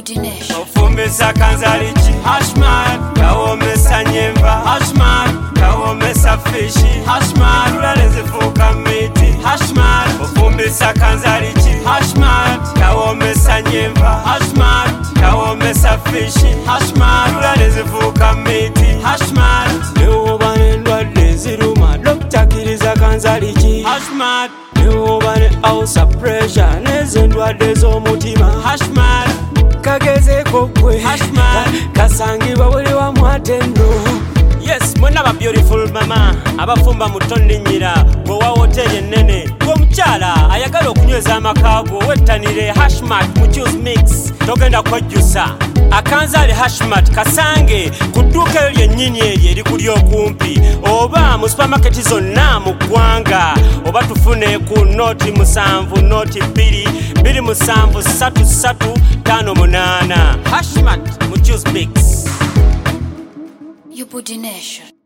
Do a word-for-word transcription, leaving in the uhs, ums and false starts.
Budinesha Ofumbisa kanzalichi Hashmat Kawomesa nyemba Hashmat Kawomesa fishi Hashmat Ulaleze fuka miti Hashmat Ofumbisa kanzalichi Hashmat Kawomesa nyemba Hashmat Kawomesa fishi Hashmat Ulaleze fuka miti Hashmat Neobane ndwadde ziruma Dokta kiriza kanzalichi Hashmat Neobane ausa pressure Neze ndwadde z'omutima Hashmat Kagezeko kwe Hashmat Kasangibwa buli wa mwatendo. Yes, mwena ba beautiful mama abafumba mutondi nyira gwe wa hotel ennene gwe mukyala ayagala okunyweza amakago wettanire Hashmat mu juice mix togenda kwejjusa akanzali Hashmat kasange ku dduuka lyennyini eryo eri kuli okumpi oba mu supermarket zonna mu ggwanga oba tufune ku noti musanvu noti bbiri bbiri musanvu ssatu ssatu ttaano munaana Hashmat mu juice mix. Budinesha.